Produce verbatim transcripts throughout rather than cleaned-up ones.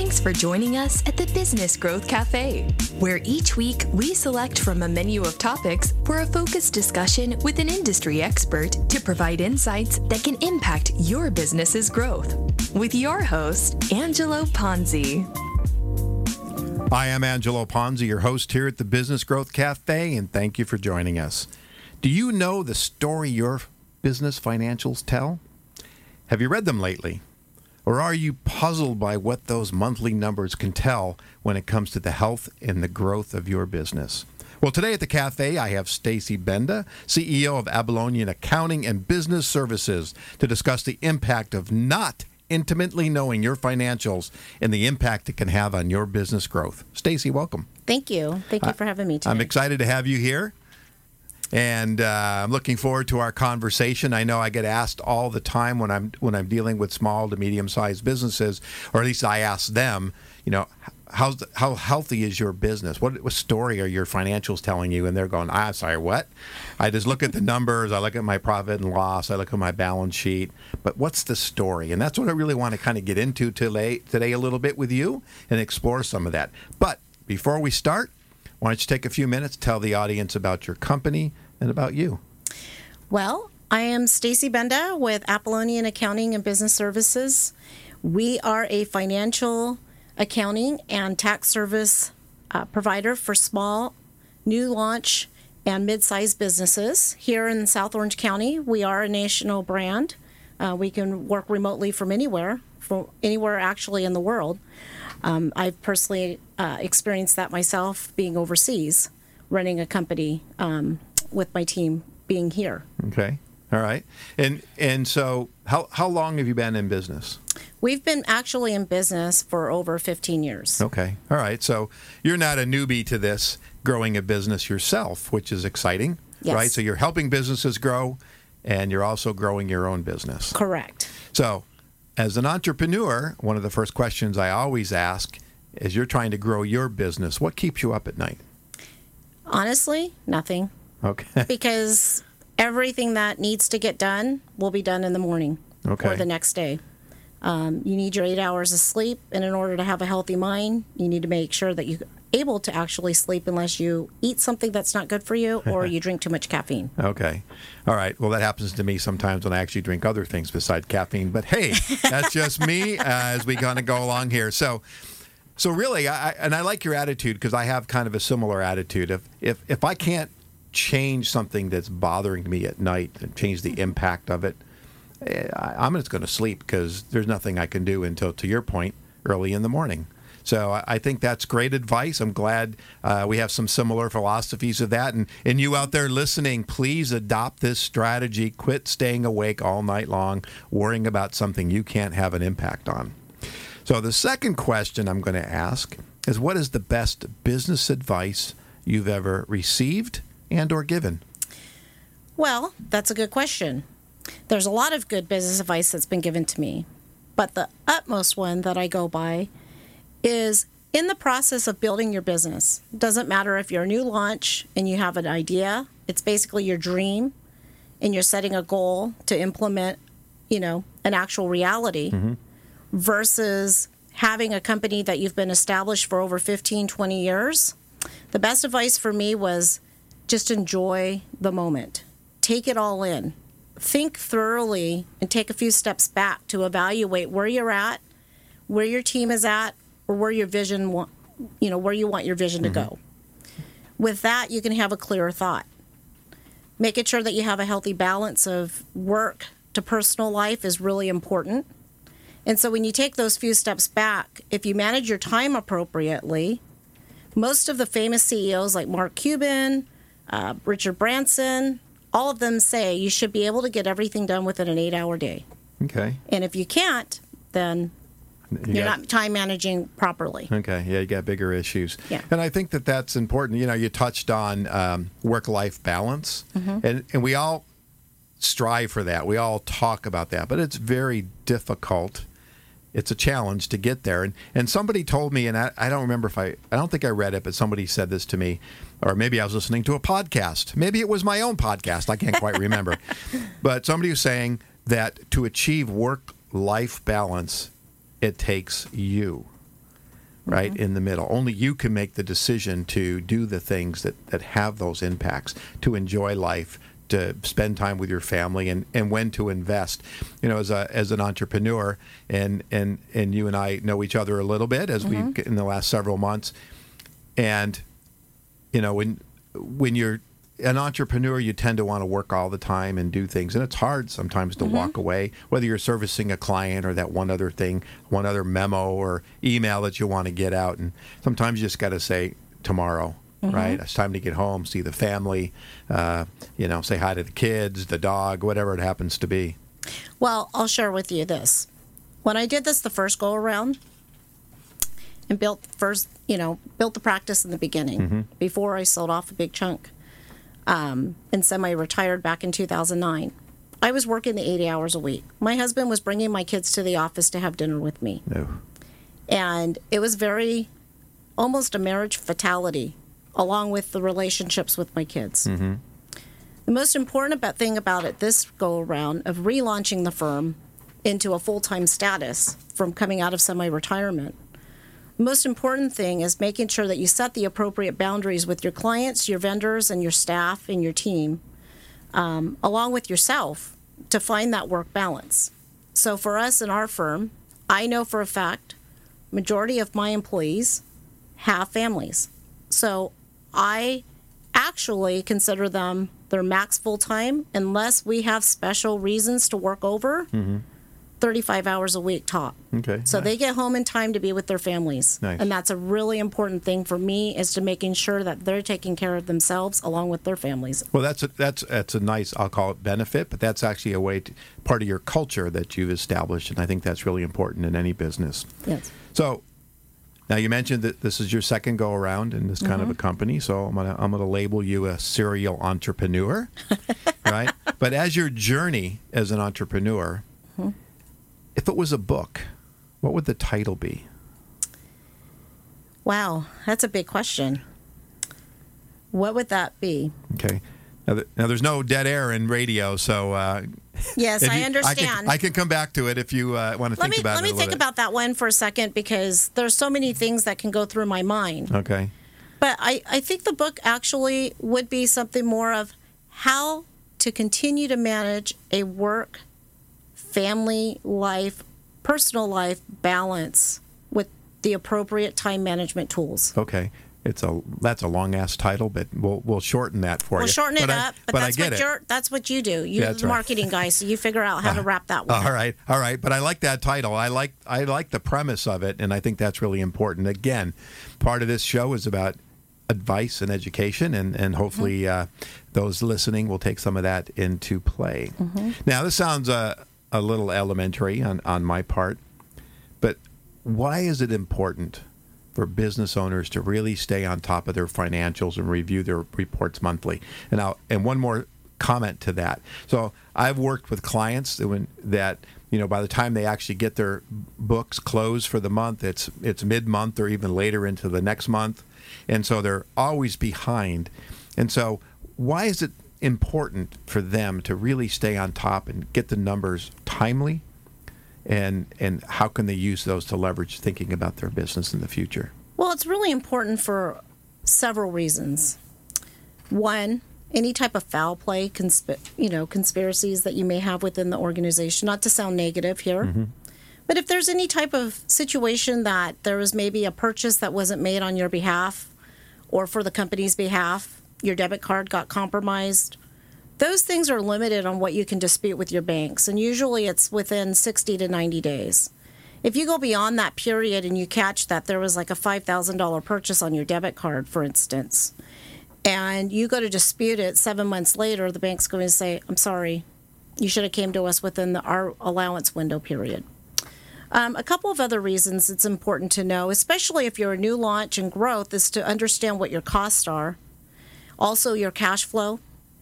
Thanks for joining us at the Business Growth Cafe, where each week we select from a menu of topics for a focused discussion with an industry expert to provide insights that can impact your business's growth. With your host, Angelo Ponzi. Hi, I'm Angelo Ponzi, your host here at the Business Growth Cafe, and thank you for joining us. Do you know the story your business financials tell? Have you read them lately? Or are you puzzled by what those monthly numbers can tell when it comes to the health and the growth of your business? Well, today at the cafe, I have Stacy Benda, C E O of Apollonian Accounting and Business Services, to discuss the impact of not intimately knowing your financials and the impact it can have on your business growth. Stacy, welcome. Thank you. Thank you for having me today. I'm excited to have you here. And uh, I'm looking forward to our conversation. I know I get asked all the time when I'm when I'm dealing with small to medium-sized businesses, or at least I ask them, you know, how's the, how healthy is your business? What, what story are your financials telling you? And they're going, I'm sorry, what? I just look at the numbers. I look at my profit and loss. I look at my balance sheet. But what's the story? And that's what I really want to kind of get into today, today a little bit with you and explore some of that. But before we start, why don't you take a few minutes, tell the audience about your company and about you. Well, I am Stacy Benda with Apollonian Accounting and Business Services. We are a financial accounting and tax service uh, provider for small, new launch, and mid-sized businesses. Here in South Orange County, we are a national brand. Uh, we can work remotely from anywhere, from anywhere actually in the world. Um, I've personally uh, experienced that myself being overseas, running a company um, with my team being here. Okay. All right. And and so how how long have you been in business? We've been actually in business for over fifteen years. Okay. All right. So you're not a newbie to this, growing a business yourself, which is exciting, yes. Right? So you're helping businesses grow, and you're also growing your own business. Correct. So as an entrepreneur, one of the first questions I always ask is, you're trying to grow your business, what keeps you up at night? Honestly, nothing. Okay. Because everything that needs to get done will be done in the morning okay. or the next day. Um, you need your eight hours of sleep, and in order to have a healthy mind, you need to make sure that you're able to actually sleep unless you eat something that's not good for you or you drink too much caffeine. Okay. All right. Well, that happens to me sometimes when I actually drink other things besides caffeine. But hey, that's just me uh, as we kind of go along here. So, so really, I, and I like your attitude, because I have kind of a similar attitude. If if if I can't change something that's bothering me at night and change the impact of it, I'm just going to sleep, because there's nothing I can do until, to your point, early in the morning. So I think that's great advice. I'm glad uh, we have some similar philosophies of that. And, and you out there listening, please adopt this strategy. Quit staying awake all night long, worrying about something you can't have an impact on. So the second question I'm going to ask is, what is the best business advice you've ever received and or given? Well, that's a good question. There's a lot of good business advice that's been given to me, but the utmost one that I go by is, in the process of building your business, it doesn't matter if you're a new launch and you have an idea, it's basically your dream, and you're setting a goal to implement, you know, an actual reality, mm-hmm. versus having a company that you've been established for over fifteen, twenty years. The best advice for me was just enjoy the moment. Take it all in. Think thoroughly and take a few steps back to evaluate where you're at, where your team is at, or where your vision, wa- you know, where you want your vision to mm-hmm. go. With that, you can have a clearer thought. Making sure that you have a healthy balance of work to personal life is really important. And so when you take those few steps back, if you manage your time appropriately, most of the famous C E Os like Mark Cuban, uh, Richard Branson, all of them say you should be able to get everything done within an eight-hour day. Okay. And if you can't, then you you're got, not time managing properly. Okay. Yeah, you got bigger issues. Yeah. And I think that that's important. You know, you touched on um, work-life balance, mm-hmm. and, and we all strive for that. We all talk about that, but it's very difficult. It's a challenge to get there. And and somebody told me, and I, I don't remember if I, I don't think I read it, but somebody said this to me, or maybe I was listening to a podcast. Maybe it was my own podcast. I can't quite remember. But somebody was saying that to achieve work-life balance, it takes you. right, mm-hmm. in the middle. Only you can make the decision to do the things that, that have those impacts, to enjoy life, to spend time with your family, and, and when to invest. You know, as a as an entrepreneur, and and and you and I know each other a little bit as mm-hmm. we in the last several months, and you know when when you're an entrepreneur, you tend to want to work all the time and do things, and it's hard sometimes to mm-hmm. walk away, whether you're servicing a client or that one other thing, one other memo or email that you want to get out, and sometimes you just got to say tomorrow. Mm-hmm. Right, it's time to get home, see the family, uh, you know, say hi to the kids, the dog, whatever it happens to be. Well, I'll share with you this. When I did this the first go around and built first, you know, built the practice in the beginning mm-hmm. before I sold off a big chunk um, and semi-retired back in two thousand nine, I was working the eighty hours a week. My husband was bringing my kids to the office to have dinner with me. No. And it was very, almost a marriage fatality, along with the relationships with my kids. Mm-hmm. The most important about, thing about it this go-around of relaunching the firm into a full-time status from coming out of semi-retirement, the most important thing is making sure that you set the appropriate boundaries with your clients, your vendors, and your staff and your team, um, along with yourself, to find that work balance. So for us in our firm, I know for a fact, majority of my employees have families. So I actually consider them their max full-time unless we have special reasons to work over, mm-hmm. thirty-five hours a week top. Okay. So nice. They get home in time to be with their families. Nice. And that's a really important thing for me, is to making sure that they're taking care of themselves along with their families. Well, that's a, that's that's a nice, I'll call it benefit, but that's actually a way to, part of your culture that you've established, and I think that's really important in any business. Yes. So now you mentioned that this is your second go around in this kind mm-hmm. of a company, so I'm gonna I'm gonna label you a serial entrepreneur, right? But as your journey as an entrepreneur, mm-hmm. if it was a book, what would the title be? Wow, that's a big question. What would that be? Okay. Now, th- now there's no dead air in radio, so uh, yes, you, I understand. I can, I can come back to it if you uh, want to let think me, about let it. Let me think bit. about that one for a second, because there's so many things that can go through my mind. Okay. But I, I think the book actually would be something more of how to continue to manage a work, family life, personal life balance with the appropriate time management tools. Okay. It's a that's a long ass title, but we'll we'll shorten that for we'll you. We'll shorten it but up, I, but, but that's I get what it. you're that's what you do. You're yeah, the right. marketing guy, so you figure out how to wrap that one. All right, all right. But I like that title. I like I like the premise of it, and I think that's really important. Again, part of this show is about advice and education, and and hopefully mm-hmm. uh, those listening will take some of that into play. Mm-hmm. Now, this sounds uh, a little elementary on on my part, but why is it important for business owners to really stay on top of their financials and review their reports monthly? And I'll, and one more comment to that. So I've worked with clients that, when, that you know by the time they actually get their books closed for the month, it's it's mid-month or even later into the next month, and so they're always behind. And so why is it important for them to really stay on top and get the numbers timely? And and how can they use those to leverage thinking about their business in the future? Well, it's really important for several reasons. One, any type of foul play, consp- you know, conspiracies that you may have within the organization, not to sound negative here, mm-hmm. but if there's any type of situation that there was maybe a purchase that wasn't made on your behalf or for the company's behalf, your debit card got compromised, those things are limited on what you can dispute with your banks, and usually it's within sixty to ninety days. If you go beyond that period and you catch that there was like a five thousand dollars purchase on your debit card, for instance, and you go to dispute it seven months later, the bank's going to say, I'm sorry, you should have came to us within the, our allowance window period. Um, a couple of other reasons it's important to know, especially if you're a new launch and growth, is to understand what your costs are, also your cash flow,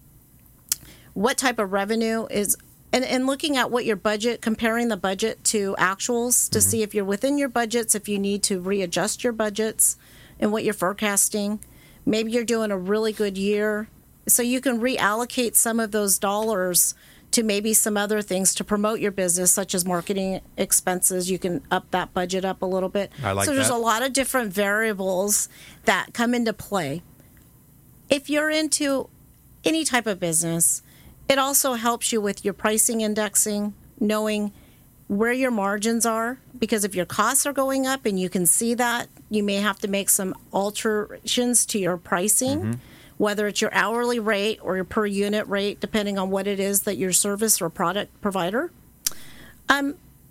what type of revenue is, and, and looking at what your budget, comparing the budget to actuals to mm-hmm. see if you're within your budgets, if you need to readjust your budgets and what you're forecasting. Maybe you're doing a really good year, so you can reallocate some of those dollars to maybe some other things to promote your business, such as marketing expenses. You can up that budget up a little bit. I like so there's that. a lot of different variables that come into play. If you're into any type of business, it also helps you with your pricing indexing, knowing where your margins are, because if your costs are going up and you can see that, you may have to make some alterations to your pricing, mm-hmm. whether it's your hourly rate or your per unit rate, depending on what it is that your service or product provider. Um,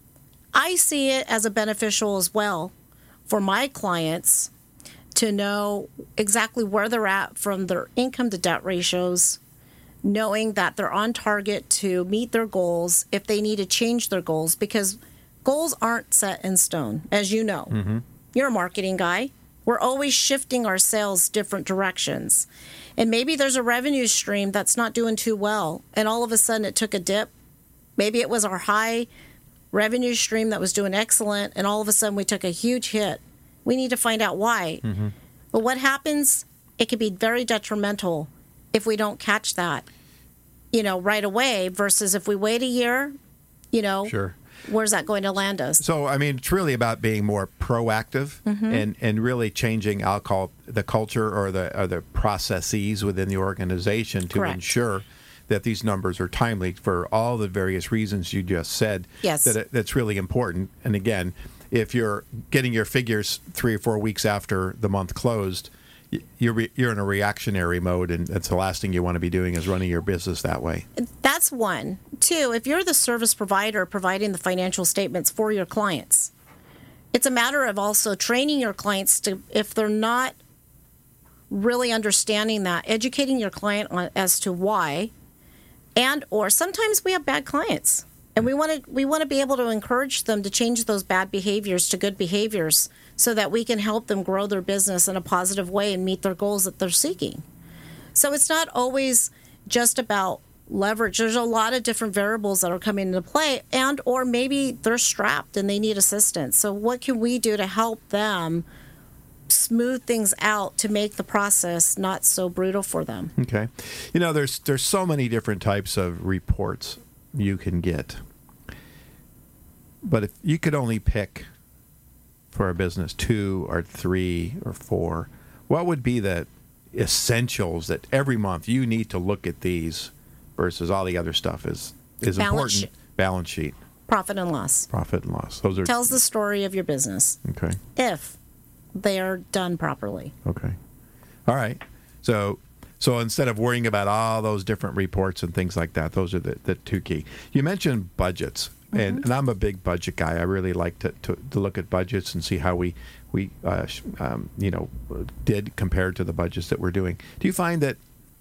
I see it as a beneficial as well for my clients to know exactly where they're at from their income to debt ratios, knowing that they're on target to meet their goals if they need to change their goals, because goals aren't set in stone, as you know. Mm-hmm. You're a marketing guy. We're always shifting our sales different directions. And maybe there's a revenue stream that's not doing too well, and all of a sudden it took a dip. Maybe it was our high revenue stream that was doing excellent, and all of a sudden we took a huge hit. We need to find out why. Mm-hmm. But what happens, it can be very detrimental if we don't catch that, you know, right away, versus if we wait a year, you know, sure. where's that going to land us? So, I mean, it's really about being more proactive mm-hmm. and, and really changing, I'll call it the culture or the or the processes within the organization to Correct. ensure that these numbers are timely for all the various reasons you just said. Yes. That it, that's really important. And again, if you're getting your figures three or four weeks after the month closed, you're re- you're in a reactionary mode, and that's the last thing you want to be doing is running your business that way. That's one. Two, if you're the service provider providing the financial statements for your clients, it's a matter of also training your clients to, if they're not really understanding that, educating your client on, as to why, and or sometimes we have bad clients. And we want to we want to be able to encourage them to change those bad behaviors to good behaviors so that we can help them grow their business in a positive way and meet their goals that they're seeking. So it's not always just about leverage. There's a lot of different variables that are coming into play, and or maybe they're strapped and they need assistance. So what can we do to help them smooth things out to make the process not so brutal for them? Okay. You know, there's there's so many different types of reports you can get. But if you could only pick for a business two or three or four, what would be the essentials that every month you need to look at these versus all the other stuff is is Balance important? sheet. Balance sheet. Profit and loss. Profit and loss. Those are Tells the story of your business. Okay. If they are done properly. Okay. All right. So so instead of worrying about all those different reports and things like that, those are the, the two key. You mentioned budgets. And, and I'm a big budget guy. I really like to, to, to look at budgets and see how we we uh, um, you know did compared to the budgets that we're doing. Do you find that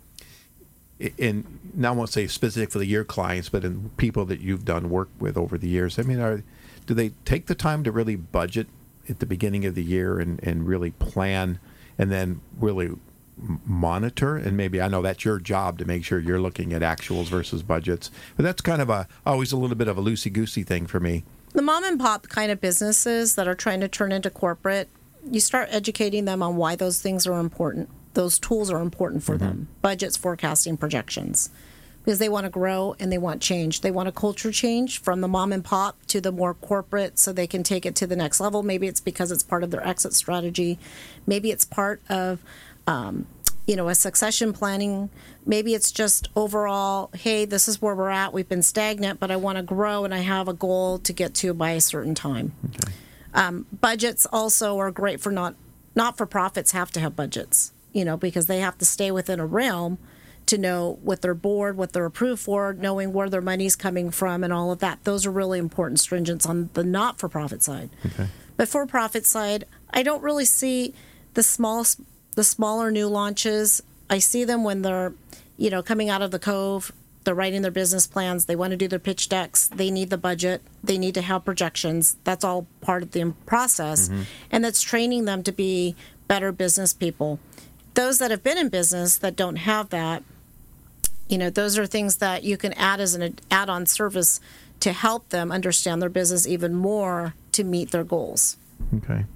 in now I won't say specifically your clients, but in people that you've done work with over the years? I mean, are do they take the time to really budget at the beginning of the year and, and really plan, and then really monitor? And maybe I know that's your job to make sure you're looking at actuals versus budgets, but that's kind of a always a little bit of a loosey-goosey thing for me. The mom and pop kind of businesses that are trying to turn into corporate, you start educating them on why those things are important. Those tools are important for mm-hmm. them. Budgets, forecasting, projections. Because they want to grow and they want change. They want a culture change from the mom and pop to the more corporate so they can take it to the next level. Maybe it's because it's part of their exit strategy. Maybe it's part of Um, you know, a succession planning. Maybe it's just overall, hey, this is where we're at. We've been stagnant, but I want to grow and I have a goal to get to by a certain time. Okay. Um, budgets also are great for not, not-for-profits have to have budgets, you know, because they have to stay within a realm to know what their board, what they're approved for, knowing where their money's coming from and all of that. Those are really important stringents on the not-for-profit side. Okay. But for-profit side, I don't really see the small The smaller new launches. I see them when they're, you know, coming out of the cove. They're writing their business plans. They want to do their pitch decks. They need the budget. They need to have projections. That's all part of the process. Mm-hmm. And that's training them to be better business people. Those that have been in business that don't have that, you know, those are things that you can add as an add-on service to help them understand their business even more to meet their goals. Okay.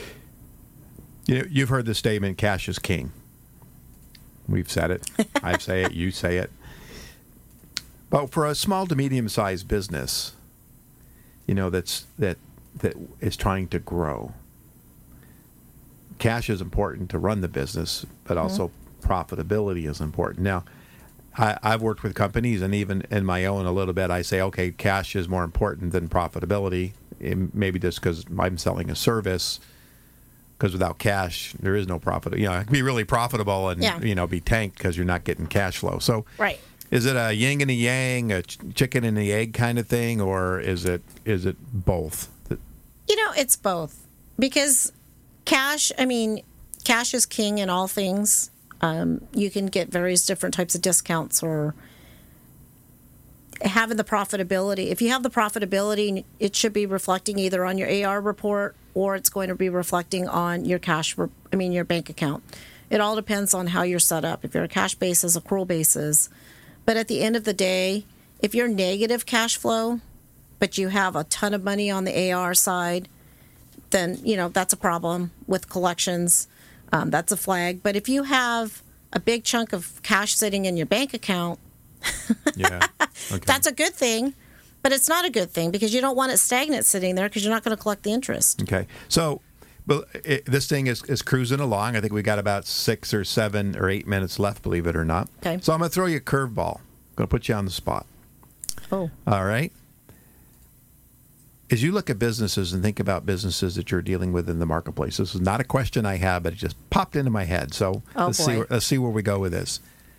You know, you've heard the statement, cash is king. We've said it. I say it. You say it. But for a small to medium-sized business, you know, that's that that is trying to grow, cash is important to run the business, but also mm-hmm. profitability is important. Now, I, I've worked with companies, and even in my own a little bit, I say, okay, cash is more important than profitability. It, maybe just because I'm selling a service, because without cash, there is no profit. You know, it can be really profitable and, yeah. you know, be tanked because you're not getting cash flow. So right. Is it a yin and a yang, a ch- chicken and the egg kind of thing, or is it is it both? You know, it's both. Because cash, I mean, cash is king in all things. Um, you can get various different types of discounts or having the profitability. If you have the profitability, it should be reflecting either on your A R report or it's going to be reflecting on your cash, re- I mean, your bank account. It all depends on how you're set up. If you're a cash basis, accrual basis. But at the end of the day, if you're negative cash flow, but you have a ton of money on the A R side, then, you know, that's a problem with collections. Um, that's a flag. But if you have a big chunk of cash sitting in your bank account, yeah, okay. That's a good thing. But it's not a good thing because you don't want it stagnant sitting there because you're not going to collect the interest. Okay. So but it, this thing is, is cruising along. I think we got about six or seven or eight minutes left, believe it or not. Okay. So I'm going to throw you a curveball. I'm going to put you on the spot. Oh. All right. As you look at businesses and think about businesses that you're dealing with in the marketplace, this is not a question I have, but it just popped into my head. So oh, let's boy. see. Let's see where we go with this.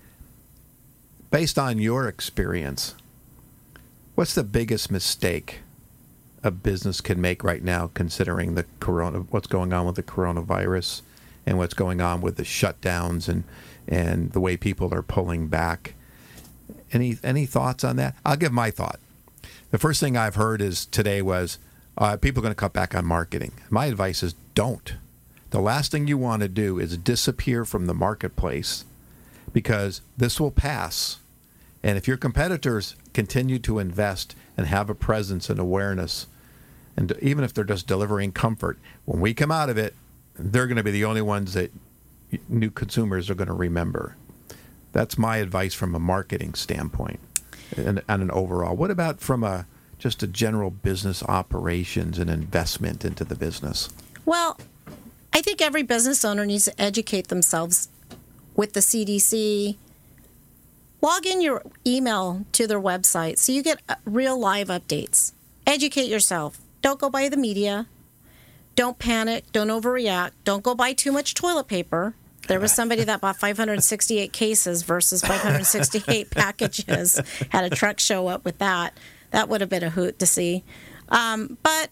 Based on your experience, what's the biggest mistake a business can make right now, considering the corona, what's going on with the coronavirus, and what's going on with the shutdowns and and the way people are pulling back? Any any thoughts on that? I'll give my thought. The first thing I've heard is today was uh, people are going to cut back on marketing. My advice is don't. The last thing you want to do is disappear from the marketplace, because this will pass. And if your competitors continue to invest and have a presence and awareness, and even if they're just delivering comfort, when we come out of it, they're going to be the only ones that new consumers are going to remember. That's my advice from a marketing standpoint and, and an overall. What about from a just a general business operations and investment into the business? Well, I think every business owner needs to educate themselves with the C D C. Log in your email to their website so you get real live updates. Educate yourself. Don't go by the media. Don't panic. Don't overreact. Don't go buy too much toilet paper. There was somebody that bought five hundred sixty-eight cases versus five hundred sixty-eight packages. Had a truck show up with that. That would have been a hoot to see. Um, but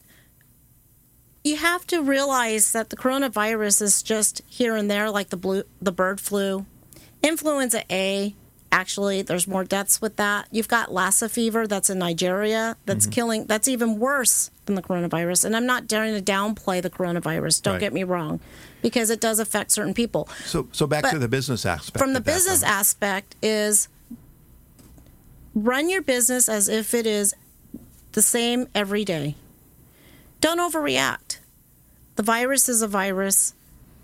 you have to realize that the coronavirus is just here and there, like the blue, the bird flu. Influenza A, actually, there's more deaths with that. You've got Lassa fever that's in Nigeria that's mm-hmm. killing. That's even worse than the coronavirus. And I'm not daring to downplay the coronavirus. Don't right. get me wrong, because it does affect certain people. So, so back but to the business aspect. From the business that, aspect is run your business as if it is the same every day. Don't overreact. The virus is a virus.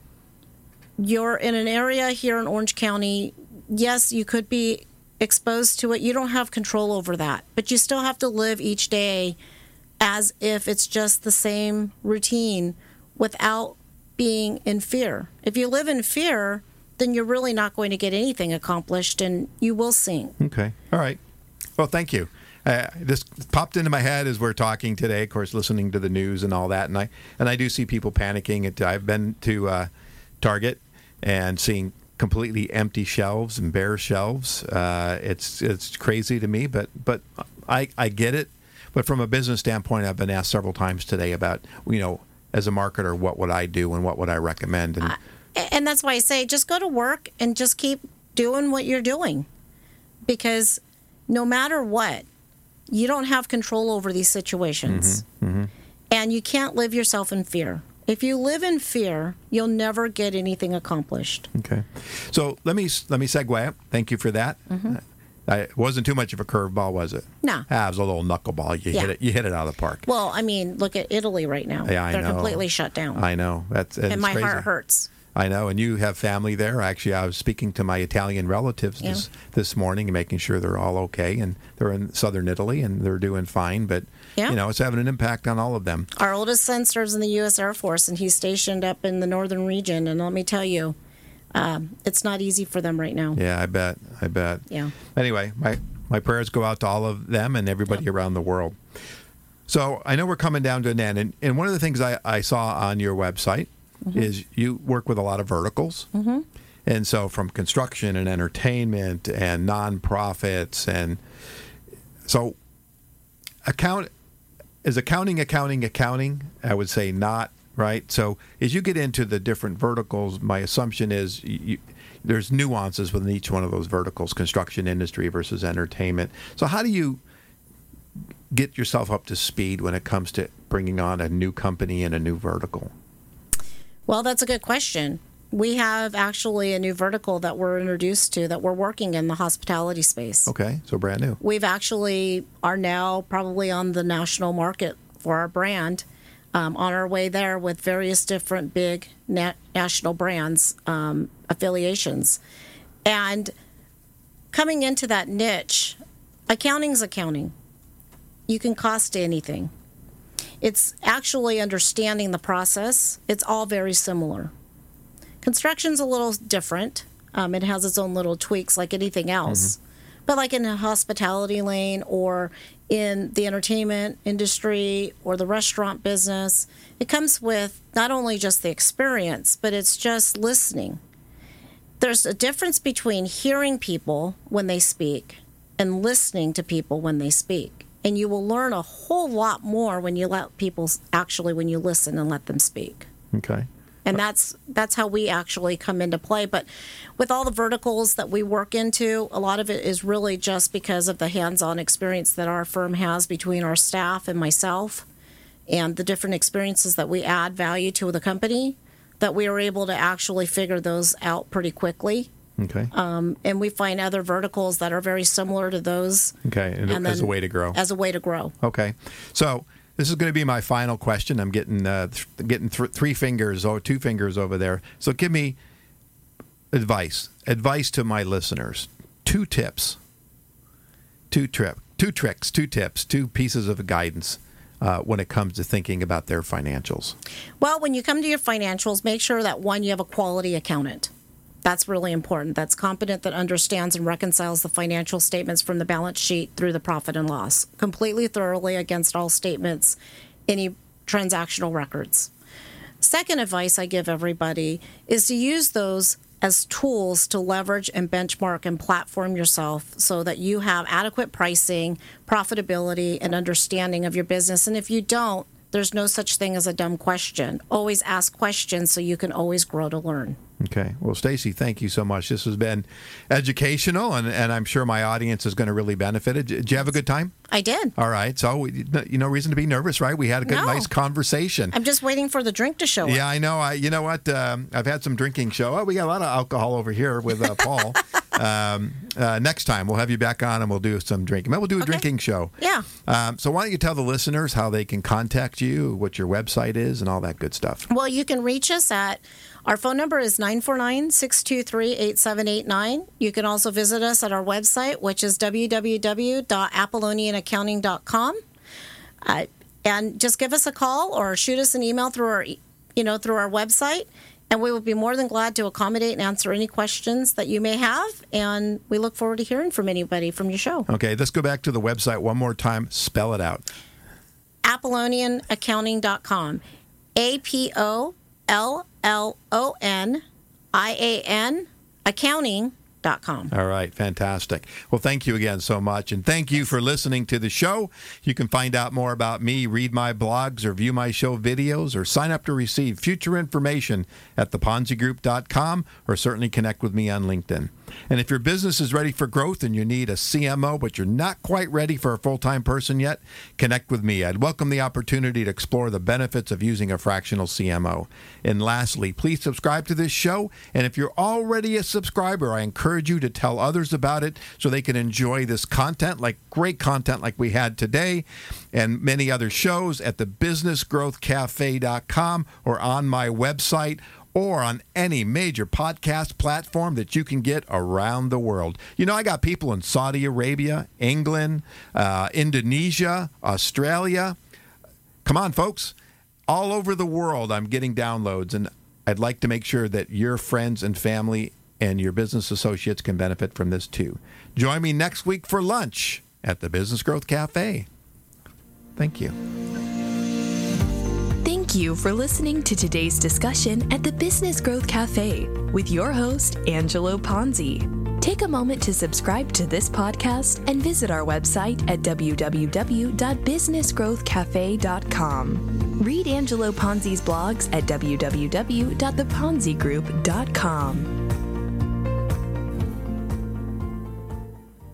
You're in an area here in Orange County. Yes, you could be exposed to it. You don't have control over that. But you still have to live each day as if it's just the same routine without being in fear. If you live in fear, then you're really not going to get anything accomplished, and you will sink. Okay. All right. Well, thank you. Uh, this popped into my head as we're talking today, of course, listening to the news and all that. And I and I do see people panicking. It, I've been to uh, Target and seeing completely empty shelves and bare shelves. Uh, it's it's crazy to me, but but I, I get it. But from a business standpoint, I've been asked several times today about, you know, as a marketer, what would I do and what would I recommend? And, uh, and that's why I say just go to work and just keep doing what you're doing. Because no matter what, you don't have control over these situations. Mm-hmm, mm-hmm. And you can't live yourself in fear. If you live in fear, you'll never get anything accomplished. Okay. So let me let me segue. Thank you for that. Mm-hmm. Uh, it wasn't too much of a curveball, was it? No. Ah, it was a little knuckleball. You yeah. hit it. You hit it out of the park. Well, I mean, look at Italy right now. Yeah, I They're know. completely shut down. I know. That's and my crazy. heart hurts. I know, and you have family there. Actually, I was speaking to my Italian relatives Yeah. this, this morning and making sure they're all okay. And they're in southern Italy and they're doing fine. But, Yeah. you know, it's having an impact on all of them. Our oldest son serves in the U S Air Force, and he's stationed up in the northern region. And let me tell you, um, it's not easy for them right now. Yeah, I bet. I bet. Yeah. Anyway, my, my prayers go out to all of them and everybody Yep. around the world. So I know we're coming down to an end. And, and one of the things I, I saw on your website mm-hmm. is you work with a lot of verticals. Mm-hmm. And so from construction and entertainment and nonprofits. And so account is accounting, accounting, accounting? I would say not, right? So as you get into the different verticals, my assumption is you, there's nuances within each one of those verticals, construction industry versus entertainment. So how do you get yourself up to speed when it comes to bringing on a new company and a new vertical? Well, that's a good question. We have actually a new vertical that we're introduced to that we're working in the hospitality space. Okay, so brand new. We've actually are now probably on the national market for our brand, um, on our way there with various different big na- national brands, um, affiliations. And coming into that niche, accounting's accounting. You can cost anything. It's actually understanding the process. It's all very similar. Construction's a little different. Um, it has its own little tweaks like anything else. Mm-hmm. But like in the hospitality lane or in the entertainment industry or the restaurant business, it comes with not only just the experience, but it's just listening. There's a difference between hearing people when they speak and listening to people when they speak. And you will learn a whole lot more when you let people actually, when you listen and let them speak. Okay. And that's that's how we actually come into play. But with all the verticals that we work into, a lot of it is really just because of the hands-on experience that our firm has between our staff and myself and the different experiences that we add value to the company, that we are able to actually figure those out pretty quickly. Okay. Um, and we find other verticals that are very similar to those. Okay, and, and as a way to grow. As a way to grow. Okay. So this is going to be my final question. I'm getting uh, th- getting th- three fingers or two fingers over there. So give me advice. Advice to my listeners. Two tips. Two trip. Two tricks. Two tips. Two pieces of guidance uh, when it comes to thinking about their financials. Well, when you come to your financials, make sure that one, you have a quality accountant. That's really important. That's competent, that understands and reconciles the financial statements from the balance sheet through the profit and loss, completely thoroughly against all statements, any transactional records. Second advice I give everybody is to use those as tools to leverage and benchmark and platform yourself so that you have adequate pricing, profitability, and understanding of your business. And if you don't, there's no such thing as a dumb question. Always ask questions so you can always grow to learn. Okay. Well, Stacy, thank you so much. This has been educational, and, and I'm sure my audience is going to really benefit. Did, did you have a good time? I did. All right. So, we, you no reason to be nervous, right? We had a good, No. nice conversation. I'm just waiting for the drink to show up. Yeah, I know. I, you know what? Um, I've had some drinking show. Oh, we got a lot of alcohol over here with uh, Paul. um, uh, next time, we'll have you back on, and we'll do some drinking. We'll do a Okay. drinking show. Yeah. Um, so why don't you tell the listeners how they can contact you, what your website is, and all that good stuff. Well, you can reach us at, our phone number is nine four nine, six two three, eight seven eight nine. You can also visit us at our website, which is w w w dot apollonian accounting dot com. Uh, and just give us a call or shoot us an email through our, you know, through our website, and we will be more than glad to accommodate and answer any questions that you may have. And we look forward to hearing from anybody from your show. Okay, let's go back to the website one more time. Spell it out. apollonian accounting dot com. A P O L L O N I A N accounting dot com. All right, fantastic. Well, thank you again so much, and thank you for listening to the show. You can find out more about me, read my blogs, or view my show videos, or sign up to receive future information at the ponzi group dot com, or certainly connect with me on LinkedIn. And if your business is ready for growth and you need a C M O, but you're not quite ready for a full-time person yet, connect with me. I'd welcome the opportunity to explore the benefits of using a fractional C M O. And lastly, please subscribe to this show. And if you're already a subscriber, I encourage you to tell others about it so they can enjoy this content, like great content like we had today, and many other shows at the business growth cafe dot com or on my website, or on any major podcast platform that you can get around the world. You know, I got people in Saudi Arabia, England, uh, Indonesia, Australia. Come on, folks. All over the world, I'm getting downloads, and I'd like to make sure that your friends and family and your business associates can benefit from this too. Join me next week for lunch at the Business Growth Cafe. Thank you. Thank you for listening to today's discussion at the Business Growth Cafe with your host, Angelo Ponzi. Take a moment to subscribe to this podcast and visit our website at w w w dot business growth cafe dot com. Read Angelo Ponzi's blogs at w w w dot the ponzi group dot com.